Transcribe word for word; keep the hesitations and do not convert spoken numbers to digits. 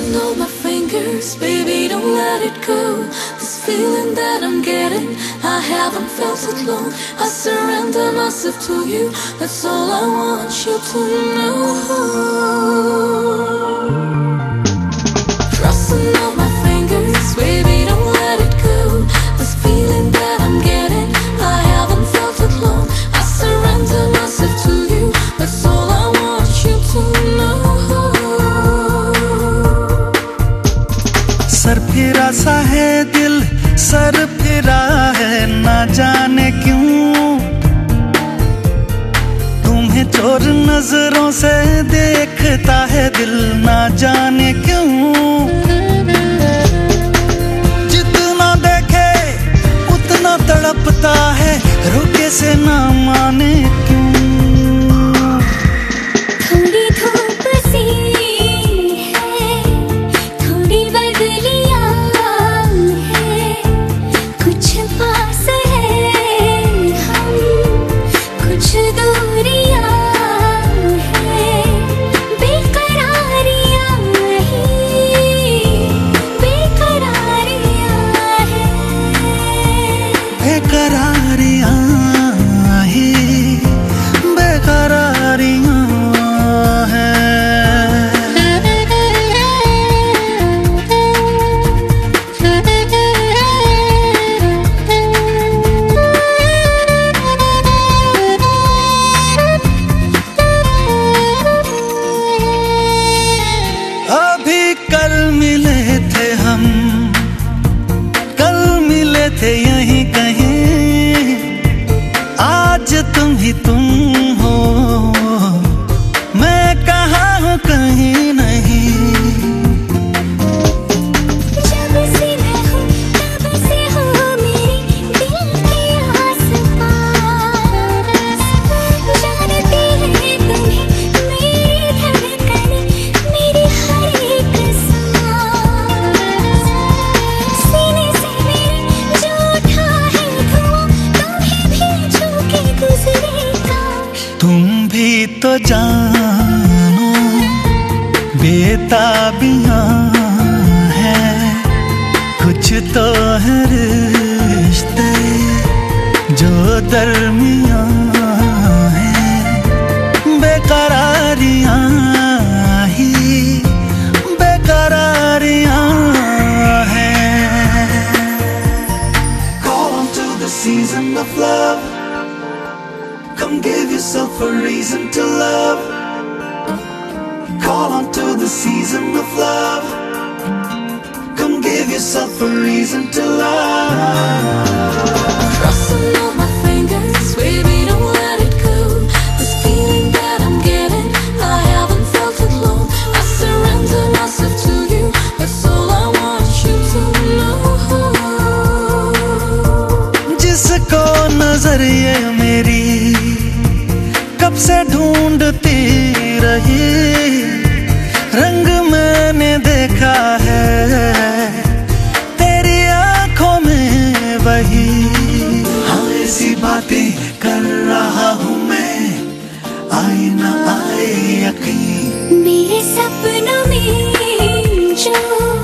Crossing all my fingers, baby, don't let it go. This feeling that I'm getting, I haven't felt it long. I surrender myself to you, that's all I want you to know. Crossing all my fingers, baby, don't let it go. This feeling that I'm getting, I haven't felt it long. I surrender myself to you, that's all I want you to know. सर फिरा सा है दिल, sir फिरा है ना जाने क्यों। तुम्हें चोर नजरों से देखता है दिल, ना जाने क्यों। जितना देखे उतना तड़पता है, रोके से ना माने क्यों। कल मिले थे हम, कल मिले थे यहीं कहीं। आज तुम ही तुम हो, मैं कहाँ हूँ कहीं नहीं। जब से मैं हूँ तब से हो मेरी दिल के आस-पास। जानती है तुम्हें मेरी धड़कनें, मेरी हर एक तुम भी तो जानो बेताबियां हैं, कुछ तो है रिश्ते जो दरमियां हैं। बेकरारियां ही बेकरारियां हैं। Call on to the season of love, come give yourself a reason to love. Call on to the season of love, come give yourself a reason to love. Crossing all my fingers, baby, don't let it go. This feeling that I'm getting, I haven't felt it long. I surrender myself to you, that's all I want you to know. जिसको नजर ये मेरी कब से ढूंढती रही, रंग मैंने देखा है तेरी आंखों में वही। हाँ ऐसी बातें कर रहा हूँ मैं, आए ना आए यकीन। मेरे सपनों में जो